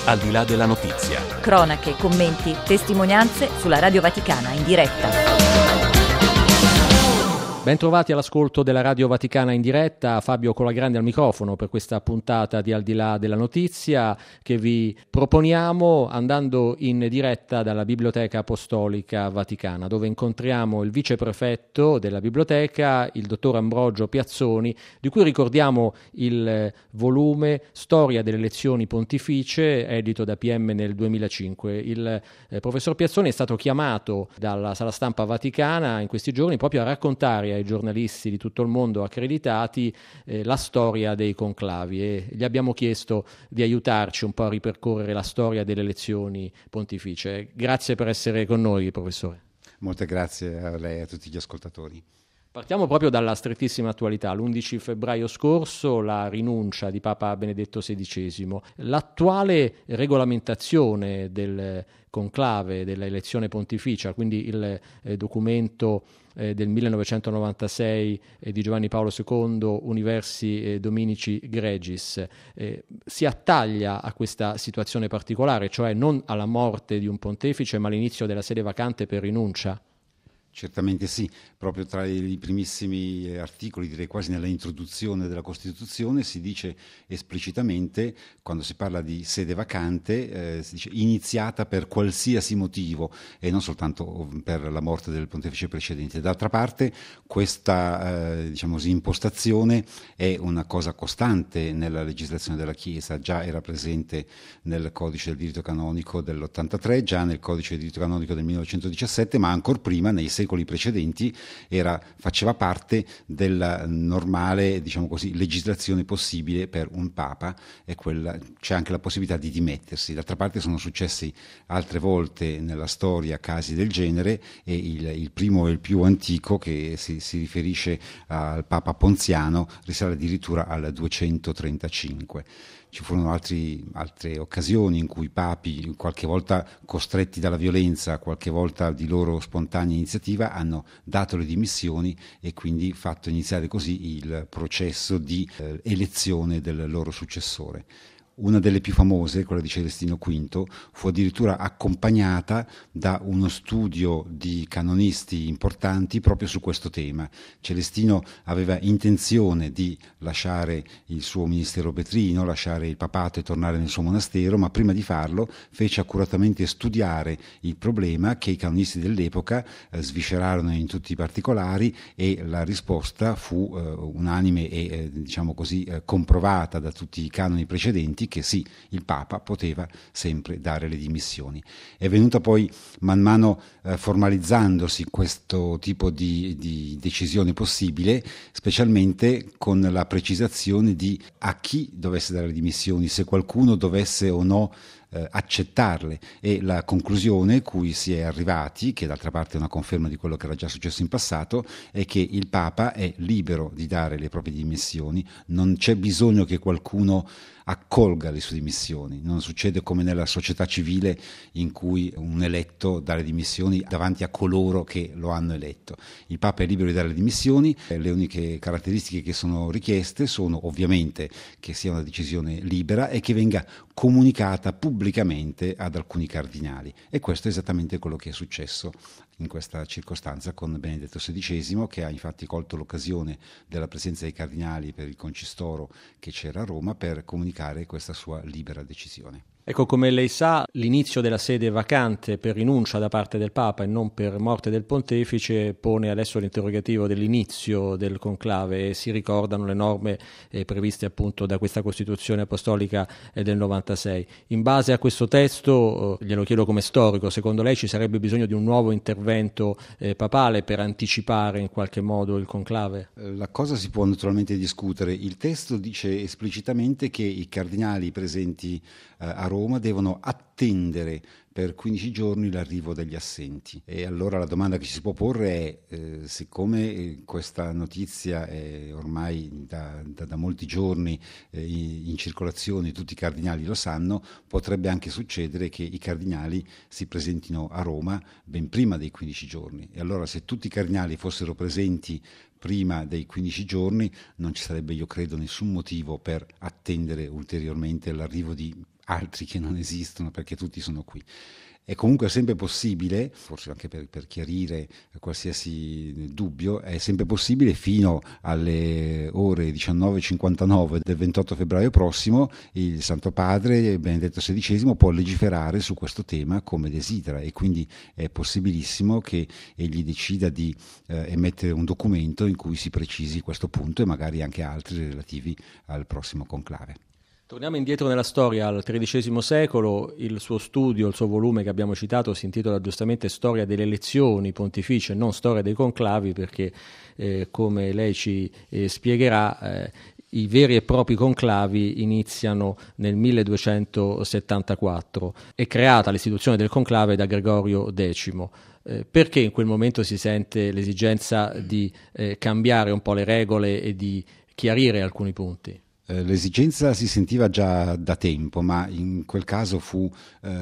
Al di là della notizia. Cronache, commenti, testimonianze sulla Radio Vaticana in diretta. Bentrovati all'ascolto della Radio Vaticana in diretta, Fabio Colagrande al microfono per questa puntata di Al di là della notizia che vi proponiamo andando in diretta dalla Biblioteca Apostolica Vaticana, dove incontriamo il viceprefetto della biblioteca, il dottor Ambrogio Piazzoni, di cui ricordiamo il volume Storia delle lezioni pontificie, edito da PM nel 2005. Il professor Piazzoni è stato chiamato dalla Sala Stampa Vaticana in questi giorni proprio a raccontare ai giornalisti di tutto il mondo accreditati la storia dei conclavi, e gli abbiamo chiesto di aiutarci un po' a ripercorrere la storia delle lezioni pontificie. Grazie per essere con noi, professore. Molte grazie a lei e a tutti gli ascoltatori. Partiamo proprio dalla strettissima attualità. L'11 febbraio scorso la rinuncia di Papa Benedetto XVI. L'attuale regolamentazione del conclave, della elezione pontificia, quindi il documento del 1996 di Giovanni Paolo II, Universi Dominici Gregis, si attaglia a questa situazione particolare, cioè non alla morte di un pontefice ma all'inizio della sede vacante per rinuncia? Certamente sì, proprio tra i primissimi articoli, direi quasi nella introduzione della Costituzione, si dice esplicitamente, quando si parla di sede vacante, si dice iniziata per qualsiasi motivo e non soltanto per la morte del pontefice precedente. D'altra parte questa diciamo così, impostazione è una cosa costante nella legislazione della Chiesa, già era presente nel Codice del diritto canonico dell'83, già nel Codice del diritto canonico del 1917, ma ancor prima nei secoli precedenti faceva parte della normale, diciamo così, legislazione possibile per un Papa, e c'è anche la possibilità di dimettersi. D'altra parte sono successi altre volte nella storia casi del genere, e il primo e il più antico, che si riferisce al Papa Ponziano, risale addirittura al 235. Ci furono altre occasioni in cui papi, qualche volta costretti dalla violenza, qualche volta di loro spontanea iniziativa, hanno dato le dimissioni e quindi fatto iniziare così il processo di elezione del loro successore. Una delle più famose, quella di Celestino V, fu addirittura accompagnata da uno studio di canonisti importanti proprio su questo tema. Celestino aveva intenzione di lasciare il suo ministero petrino, lasciare il papato e tornare nel suo monastero, ma prima di farlo fece accuratamente studiare il problema, che i canonisti dell'epoca sviscerarono in tutti i particolari, e la risposta fu unanime e diciamo così comprovata da tutti i canoni precedenti, che sì, il Papa poteva sempre dare le dimissioni. È venuta poi man mano formalizzandosi questo tipo di decisione possibile, specialmente con la precisazione di a chi dovesse dare le dimissioni, se qualcuno dovesse o no accettarle, e la conclusione cui si è arrivati, che d'altra parte è una conferma di quello che era già successo in passato, è che il Papa è libero di dare le proprie dimissioni, non c'è bisogno che qualcuno accolga le sue dimissioni. Non succede come nella società civile, in cui un eletto dà le dimissioni davanti a coloro che lo hanno eletto. Il Papa è libero di dare le dimissioni, le uniche caratteristiche che sono richieste sono ovviamente che sia una decisione libera e che venga comunicata pubblicamente ad alcuni cardinali, e questo è esattamente quello che è successo in questa circostanza con Benedetto XVI, che ha infatti colto l'occasione della presenza dei cardinali per il concistoro che c'era a Roma per comunicare questa sua libera decisione. Ecco, come lei sa, l'inizio della sede vacante per rinuncia da parte del Papa e non per morte del pontefice pone adesso l'interrogativo dell'inizio del conclave, e si ricordano le norme previste appunto da questa Costituzione Apostolica del 96. In base a questo testo, glielo chiedo come storico, secondo lei ci sarebbe bisogno di un nuovo intervento papale per anticipare in qualche modo il conclave? La cosa si può naturalmente discutere. Il testo dice esplicitamente che i cardinali presenti a Roma devono attendere per 15 giorni l'arrivo degli assenti. E allora la domanda che ci si può porre è, siccome questa notizia è ormai da molti giorni in circolazione, tutti i cardinali lo sanno, potrebbe anche succedere che i cardinali si presentino a Roma ben prima dei 15 giorni. E allora, se tutti i cardinali fossero presenti prima dei 15 giorni, non ci sarebbe, io credo, nessun motivo per attendere ulteriormente l'arrivo di altri che non esistono, perché tutti sono qui. È comunque sempre possibile, forse anche per chiarire qualsiasi dubbio, è sempre possibile fino alle ore 19:59 del 28 febbraio prossimo il Santo Padre Benedetto XVI può legiferare su questo tema come desidera, e quindi è possibilissimo che egli decida di emettere un documento in cui si precisi questo punto e magari anche altri relativi al prossimo conclave. Torniamo indietro nella storia al XIII secolo. Il suo studio, il suo volume che abbiamo citato si intitola giustamente Storia delle elezioni pontificie, non Storia dei conclavi, perché come lei ci spiegherà i veri e propri conclavi iniziano nel 1274. È creata l'istituzione del conclave da Gregorio X. Perché in quel momento si sente l'esigenza di cambiare un po' le regole e di chiarire alcuni punti? L'esigenza si sentiva già da tempo, ma in quel caso fu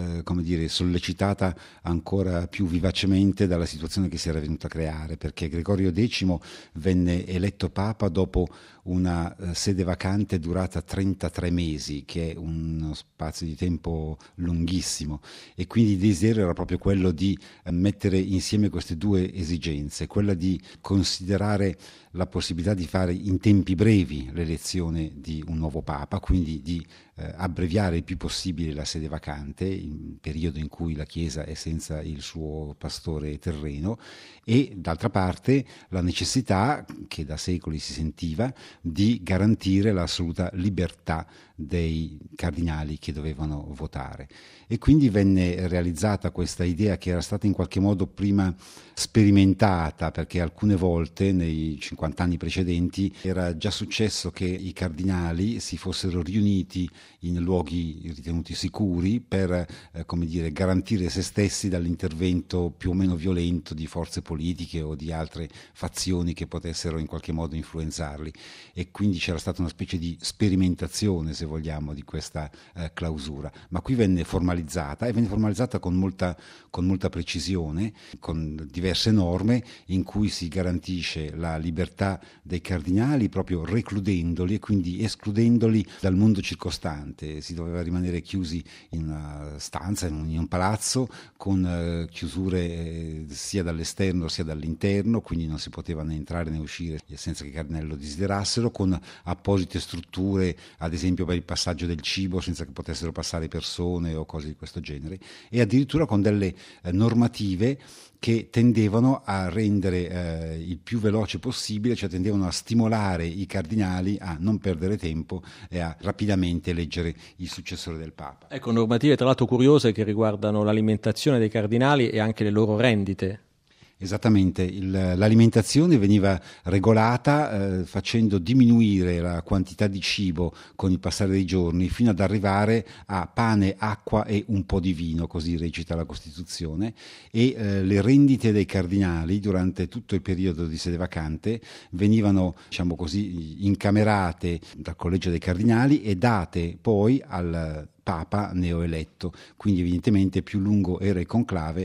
sollecitata ancora più vivacemente dalla situazione che si era venuta a creare, perché Gregorio X venne eletto Papa dopo una sede vacante durata 33 mesi, che è uno spazio di tempo lunghissimo, e quindi il desiderio era proprio quello di mettere insieme queste due esigenze, quella di considerare la possibilità di fare in tempi brevi l'elezione di un nuovo Papa, quindi di abbreviare il più possibile la sede vacante, in periodo in cui la Chiesa è senza il suo pastore terreno, e d'altra parte la necessità, che da secoli si sentiva, di garantire l'assoluta libertà dei cardinali che dovevano votare. E quindi venne realizzata questa idea, che era stata in qualche modo prima sperimentata, perché alcune volte nei 50 anni precedenti era già successo che i cardinali si fossero riuniti in luoghi ritenuti sicuri per garantire se stessi dall'intervento più o meno violento di forze politiche o di altre fazioni che potessero in qualche modo influenzarli, e quindi c'era stata una specie di sperimentazione, se vogliamo, di questa clausura, ma qui venne formalizzata, e venne formalizzata con molta precisione, con diverse norme in cui si garantisce la libertà dei cardinali, proprio recludendoli e quindi escludendoli dal mondo circostante. Si doveva rimanere chiusi in una stanza, in un palazzo, con chiusure sia dall'esterno sia dall'interno, quindi non si poteva né entrare né uscire senza che i cardinali lo desiderassero, con apposite strutture, ad esempio per il passaggio del cibo, senza che potessero passare persone o cose di questo genere, e addirittura con delle normative che tendevano a rendere il più veloce possibile, cioè tendevano a stimolare i cardinali a non perdere tempo e a rapidamente eleggere il successore del Papa. Ecco, normative tra l'altro curiose che riguardano l'alimentazione dei cardinali e anche le loro rendite. Esattamente, l'alimentazione veniva regolata facendo diminuire la quantità di cibo con il passare dei giorni, fino ad arrivare a pane, acqua e un po' di vino, così recita la Costituzione, e le rendite dei cardinali durante tutto il periodo di sede vacante venivano, diciamo così, incamerate dal Collegio dei Cardinali e date poi al Papa neoeletto, quindi evidentemente più lungo era il conclave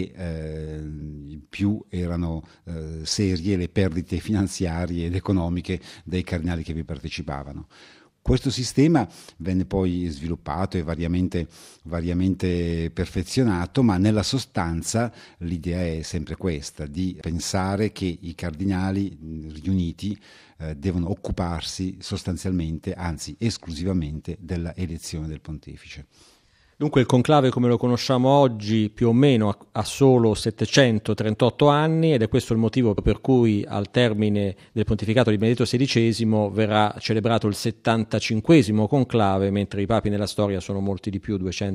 e più erano serie le perdite finanziarie ed economiche dei cardinali che vi partecipavano. Questo sistema venne poi sviluppato e variamente perfezionato, ma nella sostanza l'idea è sempre questa, di pensare che i cardinali riuniti devono occuparsi sostanzialmente, anzi esclusivamente, della elezione del pontefice. Dunque il conclave come lo conosciamo oggi più o meno ha solo 738 anni, ed è questo il motivo per cui al termine del pontificato di Benedetto XVI verrà celebrato il 75esimo conclave, mentre i papi nella storia sono molti di più,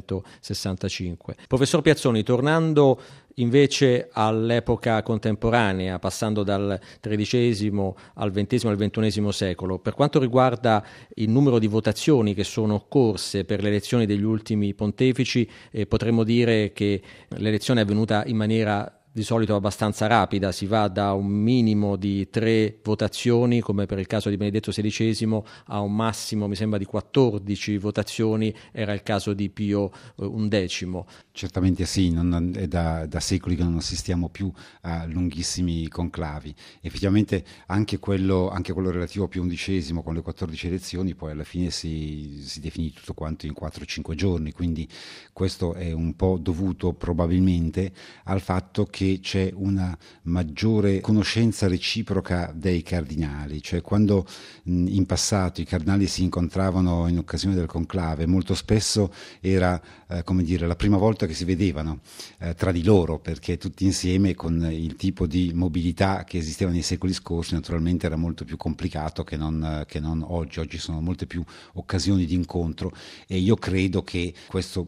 265. Professor Piazzoni, tornando invece all'epoca contemporanea, passando dal XIII al XX al XXI secolo, per quanto riguarda il numero di votazioni che sono occorse per le elezioni degli ultimi pontefici, potremmo dire che l'elezione è avvenuta in maniera di solito abbastanza rapida, si va da un minimo di 3 votazioni, come per il caso di Benedetto XVI, a un massimo, mi sembra, di 14 votazioni, era il caso di Pio XI. Certamente sì, è da secoli che non assistiamo più a lunghissimi conclavi. Effettivamente anche quello relativo a Pio XI, con le 14 elezioni, poi alla fine si definì tutto quanto in 4-5 giorni, quindi questo è un po' dovuto probabilmente al fatto che c'è una maggiore conoscenza reciproca dei cardinali, cioè quando in passato i cardinali si incontravano in occasione del conclave, molto spesso era la prima volta che si vedevano tra di loro, perché tutti insieme, con il tipo di mobilità che esisteva nei secoli scorsi, naturalmente era molto più complicato che non oggi. Oggi sono molte più occasioni di incontro e io credo che questo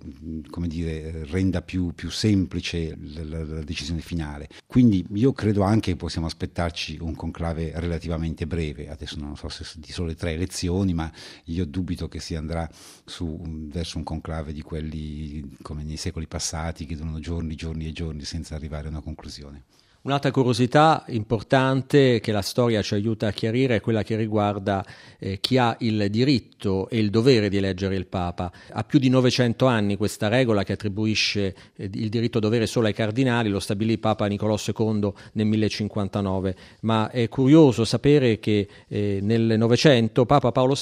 renda più semplice la decisione finale. Quindi io credo anche che possiamo aspettarci un conclave relativamente breve. Adesso non so se di sole 3 elezioni, ma io dubito che si andrà verso un conclave di quelli come nei secoli passati, che durano giorni e giorni senza arrivare a una conclusione. Un'altra curiosità importante che la storia ci aiuta a chiarire è quella che riguarda chi ha il diritto e il dovere di eleggere il Papa. Ha più di 900 anni questa regola che attribuisce il diritto-dovere solo ai cardinali, lo stabilì Papa Nicolò II nel 1059, ma è curioso sapere che nel Novecento Papa Paolo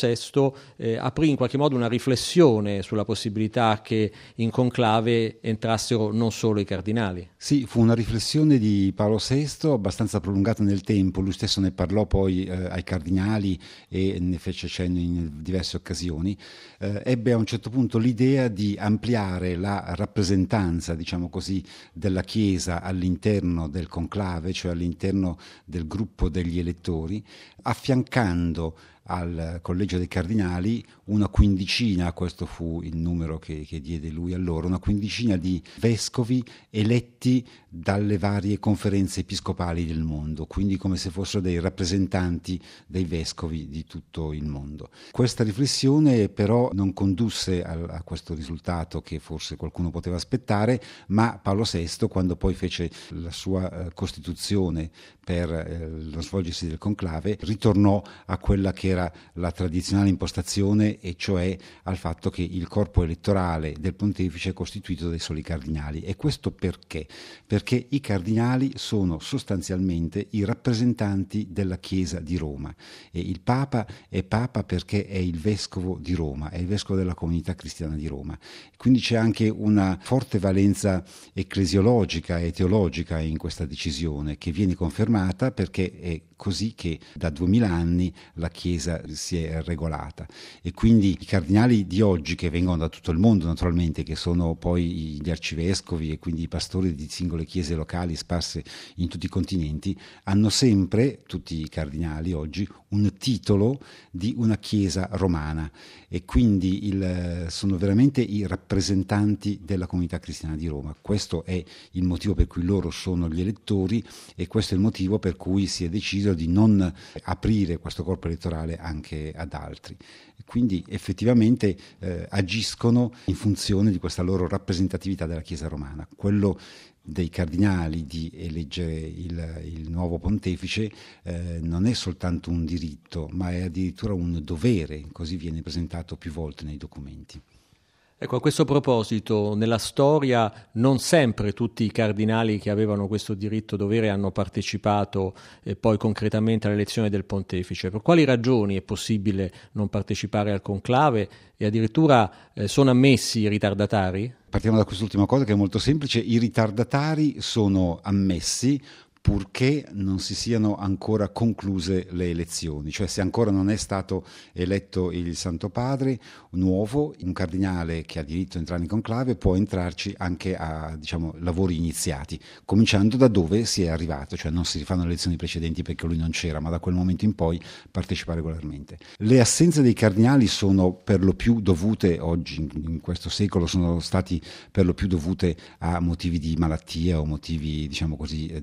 VI aprì in qualche modo una riflessione sulla possibilità che in conclave entrassero non solo i cardinali. Sì, fu una riflessione di Paolo VI abbastanza prolungata nel tempo. Lui stesso ne parlò poi ai cardinali e ne fece cenno in diverse occasioni. Ebbe a un certo punto l'idea di ampliare la rappresentanza, diciamo così, della Chiesa all'interno del conclave, cioè all'interno del gruppo degli elettori, affiancando al collegio dei cardinali una quindicina, questo fu il numero che diede lui allora, una quindicina di vescovi eletti dalle varie conferenze episcopali del mondo, quindi come se fossero dei rappresentanti dei vescovi di tutto il mondo. Questa riflessione però non condusse a questo risultato che forse qualcuno poteva aspettare, ma Paolo VI, quando poi fece la sua Costituzione per lo svolgersi del conclave, ritornò a quella che era la tradizionale impostazione, e cioè al fatto che il corpo elettorale del pontefice è costituito dai soli cardinali. E questo perché? Perché i cardinali sono sostanzialmente i rappresentanti della Chiesa di Roma, e il Papa è Papa perché è il vescovo di Roma, è il vescovo della comunità cristiana di Roma. Quindi c'è anche una forte valenza ecclesiologica e teologica in questa decisione, che viene confermata perché è così che da 2000 anni la Chiesa si è regolata. E quindi i cardinali di oggi, che vengono da tutto il mondo naturalmente, che sono poi gli arcivescovi e quindi i pastori di singole chiese locali sparse in tutti i continenti, hanno sempre, tutti i cardinali oggi, un titolo di una chiesa romana, e quindi sono veramente i rappresentanti della comunità cristiana di Roma. Questo è il motivo per cui loro sono gli elettori, e questo è il motivo per cui si è deciso di non aprire questo corpo elettorale anche ad altri. Quindi effettivamente agiscono in funzione di questa loro rappresentatività della Chiesa romana. Quello dei cardinali di eleggere il nuovo pontefice non è soltanto un diritto, ma è addirittura un dovere, così viene presentato più volte nei documenti. Ecco, a questo proposito, nella storia non sempre tutti i cardinali che avevano questo diritto-dovere hanno partecipato poi concretamente all'elezione del pontefice. Per quali ragioni è possibile non partecipare al conclave, e addirittura sono ammessi i ritardatari? Partiamo da quest'ultima cosa, che è molto semplice. I ritardatari sono ammessi purché non si siano ancora concluse le elezioni, cioè se ancora non è stato eletto il Santo Padre nuovo, un cardinale che ha diritto a entrare in conclave può entrarci anche a lavori iniziati, cominciando da dove si è arrivato, cioè non si rifanno le elezioni precedenti perché lui non c'era, ma da quel momento in poi partecipa regolarmente. Le assenze dei cardinali sono per lo più dovute, oggi in questo secolo, sono stati per lo più dovute a motivi di malattia o motivi molto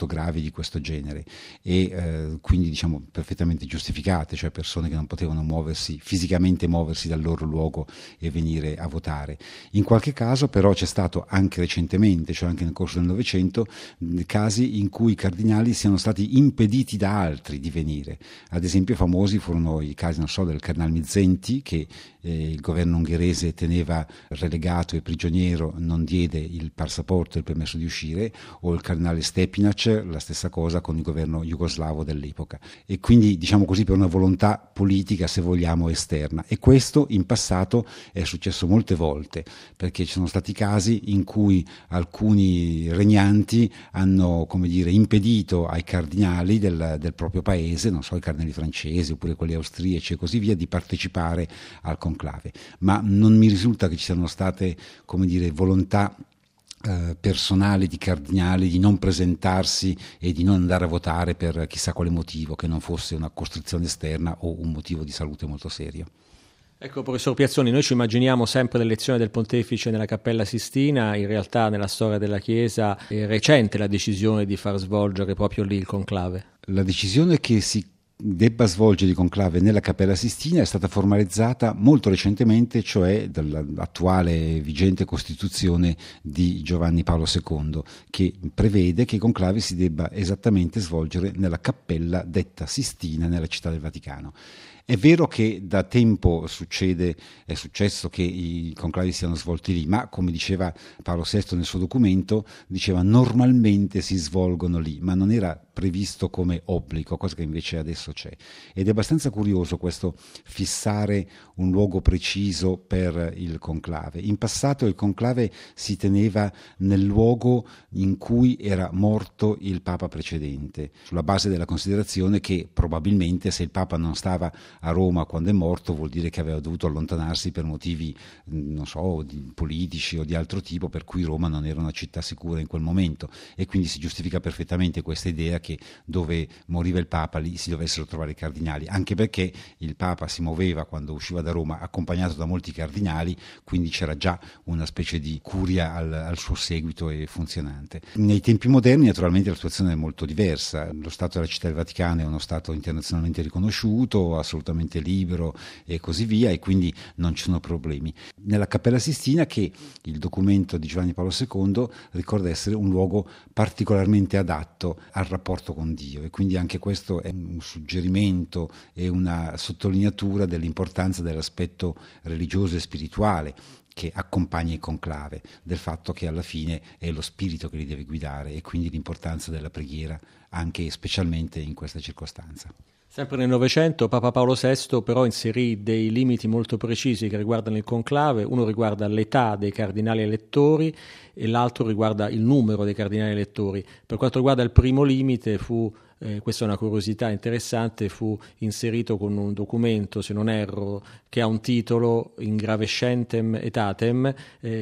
molto gravi di questo genere e quindi diciamo perfettamente giustificate, cioè persone che non potevano fisicamente muoversi dal loro luogo e venire a votare. In qualche caso però c'è stato anche recentemente, cioè anche nel corso del Novecento, casi in cui i cardinali siano stati impediti da altri di venire. Ad esempio famosi furono i casi, non so, del cardinale Mindszenty, che il governo ungherese teneva relegato e prigioniero, non diede il passaporto e il permesso di uscire, o il cardinale Stepinac, la stessa cosa con il governo jugoslavo dell'epoca. E quindi, diciamo così, per una volontà politica, se vogliamo, esterna. E questo in passato è successo molte volte, perché ci sono stati casi in cui alcuni regnanti hanno, come dire, impedito ai cardinali del proprio paese, non so, i cardinali francesi oppure quelli austriaci e così via, di partecipare al conclave. Ma non mi risulta che ci siano state, come dire, volontà personali di cardinali di non presentarsi e di non andare a votare per chissà quale motivo, che non fosse una costrizione esterna o un motivo di salute molto serio. Ecco, professor Piazzoni, noi ci immaginiamo sempre l'elezione del pontefice nella Cappella Sistina, in realtà nella storia della Chiesa è recente la decisione di far svolgere proprio lì il conclave. La decisione che si debba svolgere il conclave nella Cappella Sistina è stata formalizzata molto recentemente, cioè dall'attuale vigente Costituzione di Giovanni Paolo II, che prevede che il conclave si debba esattamente svolgere nella cappella detta Sistina nella Città del Vaticano. È vero che da tempo è successo che i conclavi siano svolti lì, ma come diceva Paolo VI nel suo documento, diceva normalmente si svolgono lì, ma non era previsto come obbligo, cosa che invece adesso c'è. Ed è abbastanza curioso questo fissare un luogo preciso per il conclave. In passato il conclave si teneva nel luogo in cui era morto il Papa precedente, sulla base della considerazione che probabilmente se il Papa non stava a Roma quando è morto vuol dire che aveva dovuto allontanarsi per motivi, non so, politici o di altro tipo, per cui Roma non era una città sicura in quel momento, e quindi si giustifica perfettamente questa idea che dove moriva il Papa lì si dovessero trovare i cardinali, anche perché il Papa si muoveva quando usciva da Roma accompagnato da molti cardinali, quindi c'era già una specie di curia al suo seguito e funzionante. Nei tempi moderni naturalmente la situazione è molto diversa, lo Stato della Città del Vaticano è uno Stato internazionalmente riconosciuto, assolutamente libero e così via, e quindi non ci sono problemi. Nella Cappella Sistina, che il documento di Giovanni Paolo II ricorda essere un luogo particolarmente adatto al rapporto con Dio, e quindi anche questo è un suggerimento e una sottolineatura dell'importanza dell'aspetto religioso e spirituale che accompagna il conclave, del fatto che alla fine è lo spirito che li deve guidare, e quindi l'importanza della preghiera anche e specialmente in questa circostanza. Sempre nel Novecento Papa Paolo VI però inserì dei limiti molto precisi che riguardano il conclave. Uno riguarda l'età dei cardinali elettori e l'altro riguarda il numero dei cardinali elettori. Per quanto riguarda il primo limite questa è una curiosità interessante, fu inserito con un documento, se non erro, che ha un titolo Ingravescentem Aetatem,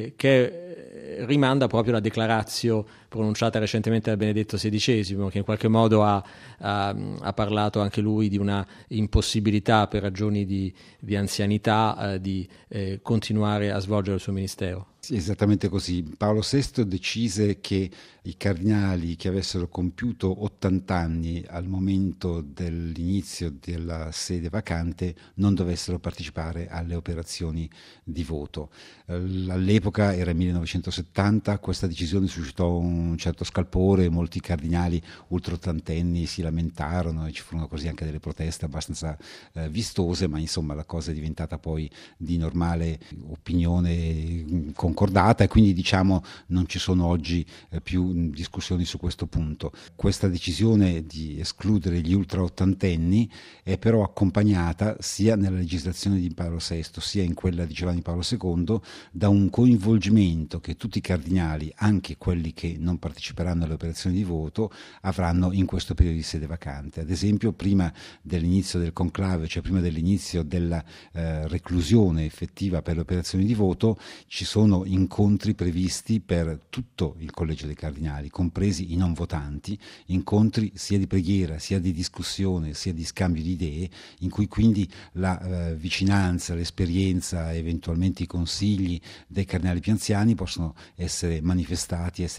che rimanda proprio alla declaratio pronunciata recentemente da Benedetto XVI, che in qualche modo ha parlato anche lui di una impossibilità per ragioni di anzianità di continuare a svolgere il suo ministero. Sì, esattamente così. Paolo VI decise che i cardinali che avessero compiuto 80 anni al momento dell'inizio della sede vacante non dovessero partecipare alle operazioni di voto. All'epoca era il 1970, questa decisione suscitò un certo scalpore, molti cardinali ultraottantenni si lamentarono e ci furono così anche delle proteste abbastanza vistose, ma insomma la cosa è diventata poi di normale opinione concordata, e quindi diciamo non ci sono oggi più discussioni su questo punto. Questa decisione di escludere gli ultraottantenni è però accompagnata sia nella legislazione di Paolo VI sia in quella di Giovanni Paolo II da un coinvolgimento che tutti i cardinali, anche quelli che non parteciperanno alle operazioni di voto, avranno in questo periodo di sede vacante. Ad esempio, prima dell'inizio del conclave, cioè prima dell'inizio della reclusione effettiva per le operazioni di voto, ci sono incontri previsti per tutto il collegio dei cardinali, compresi i non votanti, incontri sia di preghiera, sia di discussione, sia di scambio di idee, in cui quindi la vicinanza, l'esperienza, eventualmente i consigli dei cardinali più anziani possono essere manifestati, essere tenuti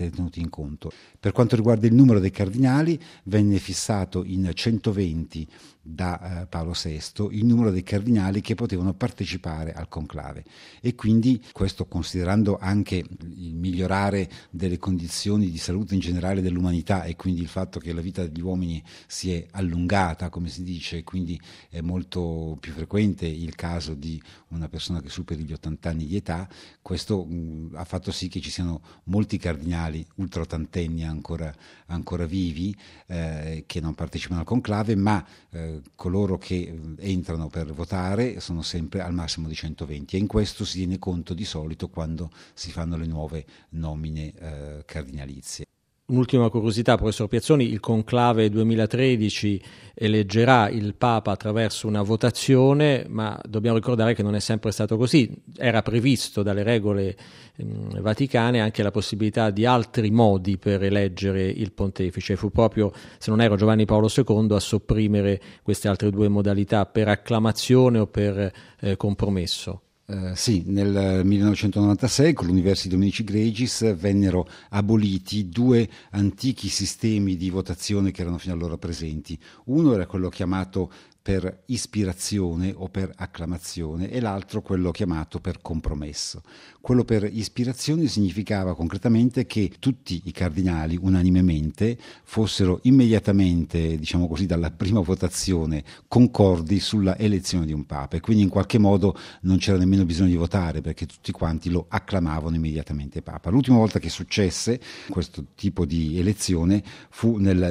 in conto. Per quanto riguarda il numero dei cardinali, venne fissato in 120 da Paolo VI il numero dei cardinali che potevano partecipare al conclave, e quindi questo considerando anche il migliorare delle condizioni di salute in generale dell'umanità, e quindi il fatto che la vita degli uomini si è allungata, come si dice, quindi è molto più frequente il caso di una persona che superi gli 80 anni di età. Questo ha fatto sì che ci siano molti cardinali ultraottantenni ancora vivi, che non partecipano al conclave, ma coloro che entrano per votare sono sempre al massimo di 120, e in questo si tiene conto di solito quando si fanno le nuove nomine cardinalizie. Un'ultima curiosità, professor Piazzoni: il conclave 2013 eleggerà il Papa attraverso una votazione, ma dobbiamo ricordare che non è sempre stato così. Era previsto dalle regole vaticane anche la possibilità di altri modi per eleggere il pontefice. Fu proprio, se non ero, Giovanni Paolo II a sopprimere queste altre due modalità, per acclamazione o per compromesso. Sì, nel 1996 con l'Universi Dominici Gregis vennero aboliti due antichi sistemi di votazione che erano fino allora presenti. Uno era quello chiamato per ispirazione o per acclamazione, e l'altro quello chiamato per compromesso. Quello per ispirazione significava concretamente che tutti i cardinali unanimemente fossero immediatamente, diciamo così, dalla prima votazione concordi sulla elezione di un Papa, e quindi in qualche modo non c'era nemmeno bisogno di votare, perché tutti quanti lo acclamavano immediatamente Papa. L'ultima volta che successe questo tipo di elezione fu nel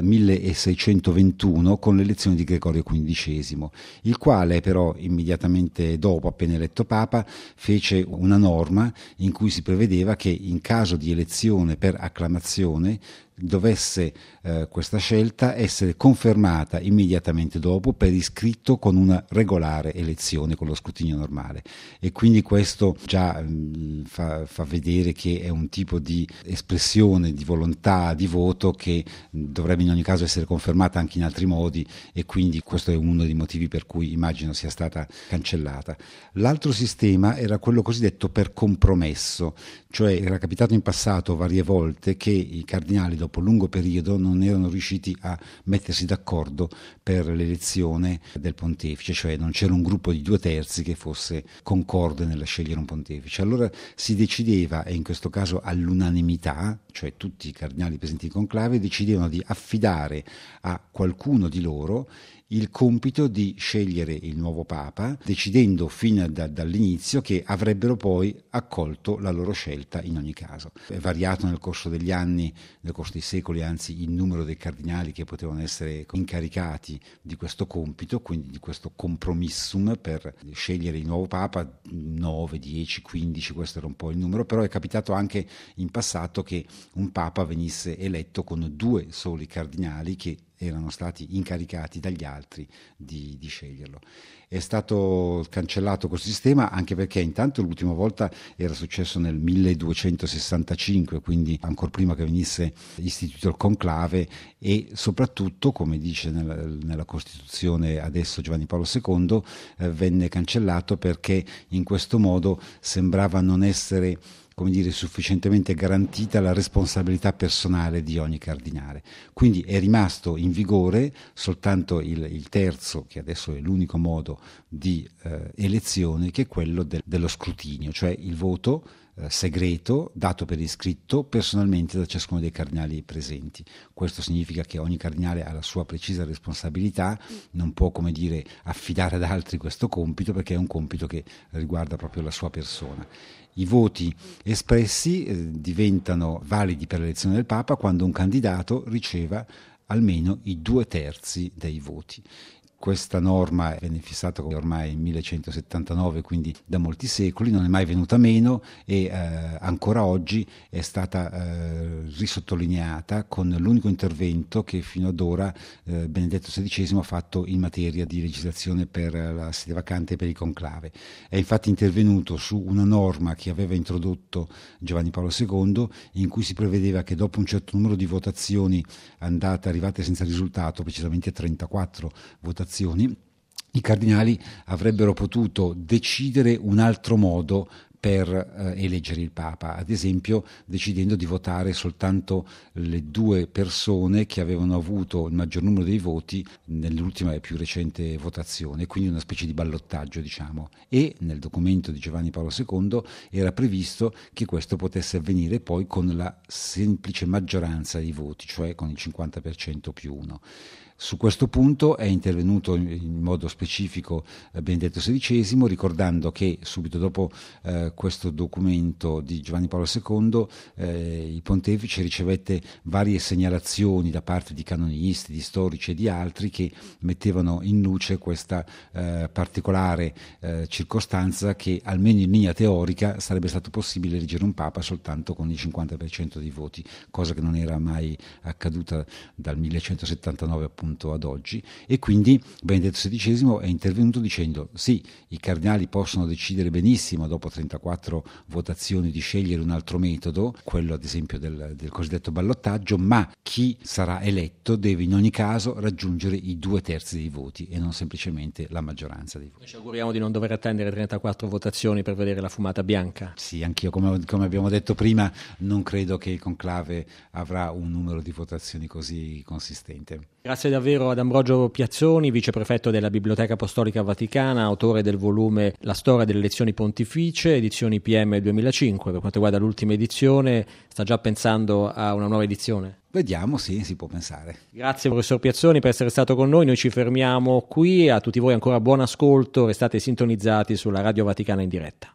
1621 con l'elezione di Gregorio XV, il quale però immediatamente dopo, appena eletto Papa, fece una norma in cui si prevedeva che in caso di elezione per acclamazione dovesse questa scelta essere confermata immediatamente dopo per iscritto con una regolare elezione con lo scrutinio normale, e quindi questo già fa vedere che è un tipo di espressione di volontà di voto che dovrebbe in ogni caso essere confermata anche in altri modi, e quindi questo è uno dei motivi per cui immagino sia stata cancellata. L'altro sistema era quello cosiddetto per compromesso, cioè era capitato in passato varie volte che i cardinali dopo un lungo periodo non erano riusciti a mettersi d'accordo per l'elezione del pontefice, cioè non c'era un gruppo di 2/3 che fosse concorde nella scegliere un pontefice. Allora si decideva, e in questo caso all'unanimità, cioè tutti i cardinali presenti in conclave decidevano di affidare a qualcuno di loro il compito di scegliere il nuovo Papa, decidendo fin dall'inizio che avrebbero poi accolto la loro scelta in ogni caso. È variato nel corso degli anni, nel corso dei secoli, anzi, il numero dei cardinali che potevano essere incaricati di questo compito, quindi di questo compromissum per scegliere il nuovo Papa, 9, 10, 15, questo era un po' il numero, però è capitato anche in passato che un Papa venisse eletto con 2 soli cardinali che erano stati incaricati dagli altri di sceglierlo. È stato cancellato questo sistema anche perché intanto l'ultima volta era successo nel 1265, quindi ancora prima che venisse istituito il conclave, e soprattutto, come dice nella Costituzione adesso Giovanni Paolo II, venne cancellato perché in questo modo sembrava non essere, come dire, sufficientemente garantita la responsabilità personale di ogni cardinale. Quindi è rimasto in vigore soltanto il terzo, che adesso è l'unico modo di elezione, che è quello dello scrutinio, cioè il voto segreto dato per iscritto personalmente da ciascuno dei cardinali presenti. Questo significa che ogni cardinale ha la sua precisa responsabilità, non può, come dire, affidare ad altri questo compito, perché è un compito che riguarda proprio la sua persona. I voti espressi diventano validi per l'elezione del Papa quando un candidato riceva almeno i 2/3 dei voti. Questa norma venne fissata ormai nel 1179, quindi da molti secoli, non è mai venuta meno, e ancora oggi è stata risottolineata con l'unico intervento che fino ad ora Benedetto XVI ha fatto in materia di legislazione per la sede vacante e per il conclave. È infatti intervenuto su una norma che aveva introdotto Giovanni Paolo II, in cui si prevedeva che dopo un certo numero di votazioni arrivate senza risultato, precisamente 34 votazioni, i cardinali avrebbero potuto decidere un altro modo per eleggere il Papa, ad esempio decidendo di votare soltanto le 2 persone che avevano avuto il maggior numero dei voti nell'ultima e più recente votazione, quindi una specie di ballottaggio, diciamo. E nel documento di Giovanni Paolo II era previsto che questo potesse avvenire poi con la semplice maggioranza dei voti, cioè con il 50% più 1. Su questo punto è intervenuto in modo specifico Benedetto XVI, ricordando che subito dopo questo documento di Giovanni Paolo II il pontefice ricevette varie segnalazioni da parte di canonisti, di storici e di altri che mettevano in luce questa particolare circostanza che almeno in linea teorica sarebbe stato possibile eleggere un Papa soltanto con il 50% dei voti, cosa che non era mai accaduta dal 1179 appunto ad oggi, e quindi Benedetto XVI è intervenuto dicendo sì, i cardinali possono decidere benissimo dopo 34 votazioni di scegliere un altro metodo, quello ad esempio del cosiddetto ballottaggio, ma chi sarà eletto deve in ogni caso raggiungere i 2/3 dei voti e non semplicemente la maggioranza dei voti. Noi ci auguriamo di non dover attendere 34 votazioni per vedere la fumata bianca. Sì, anch'io come abbiamo detto prima non credo che il conclave avrà un numero di votazioni così consistente. Grazie davvero ad Ambrogio Piazzoni, viceprefetto della Biblioteca Apostolica Vaticana, autore del volume La storia delle elezioni pontificie, edizioni PM 2005. Per quanto riguarda l'ultima edizione, sta già pensando a una nuova edizione? Vediamo, sì, si può pensare. Grazie professor Piazzoni per essere stato con noi, ci fermiamo qui, a tutti voi ancora buon ascolto, restate sintonizzati sulla Radio Vaticana in diretta.